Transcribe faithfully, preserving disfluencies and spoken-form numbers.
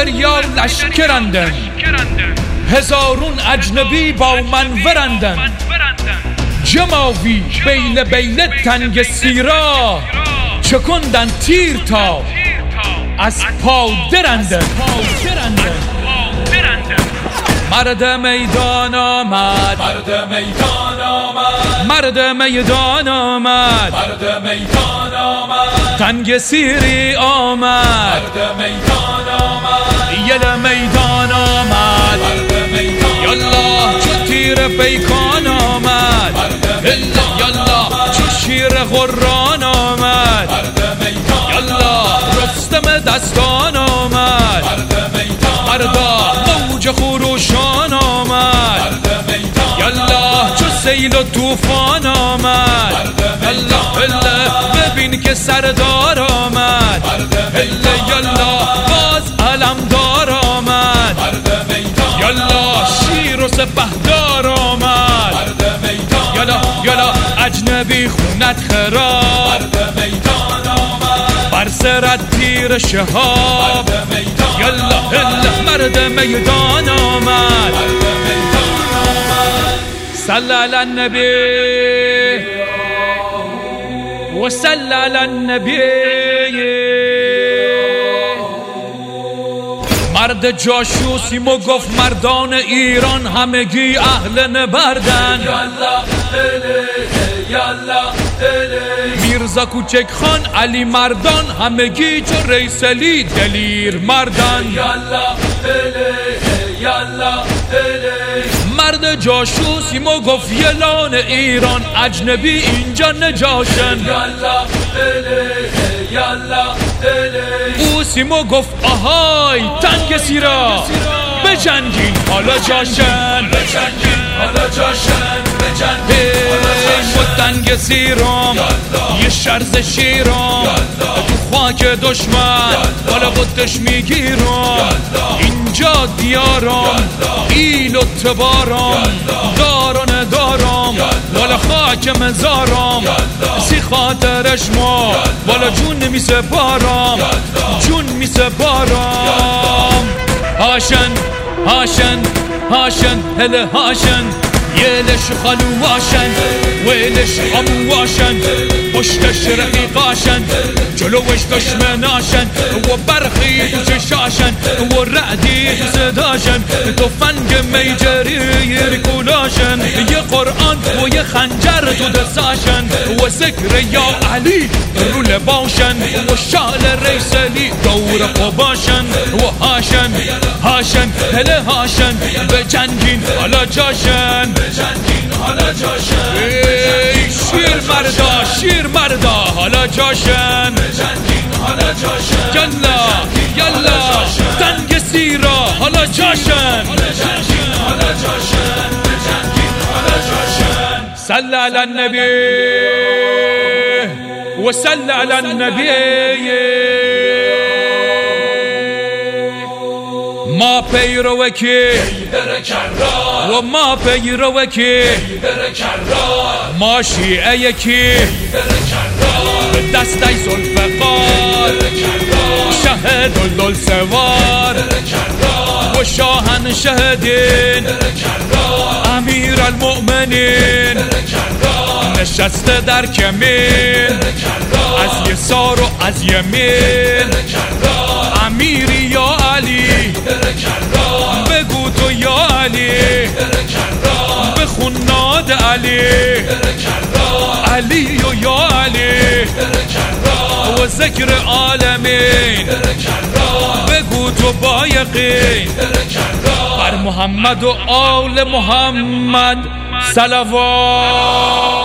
دریا لشکرندن، هزارون اجنبی با من ورندن. جماوی بیل بیل تنگ سیرا، چکندن تیر تا از پا درندن. مرد میدان آمد، مرد میدان آمد، مرد میدان آمد، مرد میدان آمد، تنگ سیری آمد، مرد میدان آمد، یل میدان آمد، مرد میدان یالله چو تیر پیکان آمد، یالله چو شیر غران آمد، مرد میدان یالله رستم دستان آمد، مرد میدان مردا موج خروشان آمد، یالله چو سیل و طوفان آمد، الله الله ببین که سردار آمد، الله یالله باز علمدار آمد، یالله شیر و سپهدار آمد، یالا یالا اجنبی خونت خراب، بر سرت تیر شهاب، یالا الله مرد میدان آمد. صلی علی النبی و صلی علی النبی. مرد جاشوسیم و گفت مردان ایران همگی اهل نبردن. میرزا کوچک خان علی مردان همگی چو ریسلی دلیر مردن. مرد جاشوسیم و گفت یلان ایران اجنبی اینجا نجاشن. اوسیم و گفت آهای تنگ سیرا بجنگین حالا جاشن، حالا جاشن و تنگ سیرام یه شرز شیرام تو خاک دشمن بالا بودش میگیرم. اینجا دیارم ایل و تبارم داران دارم بالا خاک مزارم. سی خاطرش ما بالا جون می سپارم، جون می سپارم. هاشن هاشن هاشن هله هاشن یلش خالو واشن ویلش همو واشن پشتش رقیقاشن جلوش دشمناشن و برخی تو چشاشن و رعدی تو صداشن تو فنگ میجری ریکولاشن یه قرآن و یه خنجر تو دستاشن و ذکر یا علی رو لباشن و شال ریسلی دور قباشن و هاشن هاشن هله هاشن به جنگین حالا جاشن، بجنگین حالا جاشن. ای شیر مردا شیر مردا حالا جاشن، بجنگین حالا جاشن. یالا یالا تنگ سیرا حالا جاشن، بجنگین حالا جاشن. بجنگین حالا جاشن. صلی علی النبی و صلی علی النبی. ما پیرو کی و ما پیرو کی ما شیعه کی به دسته ذوالفقار شهد الدل سوار و شاهن شهدین امیر المؤمنین نشسته در کمین از یسار و از یمین. امیری یا علی بگو تو یا علی بخون ناد علی علی و یا علی و ذکر عالمین بگو تو با یقین بر محمد و آل محمد صلوات.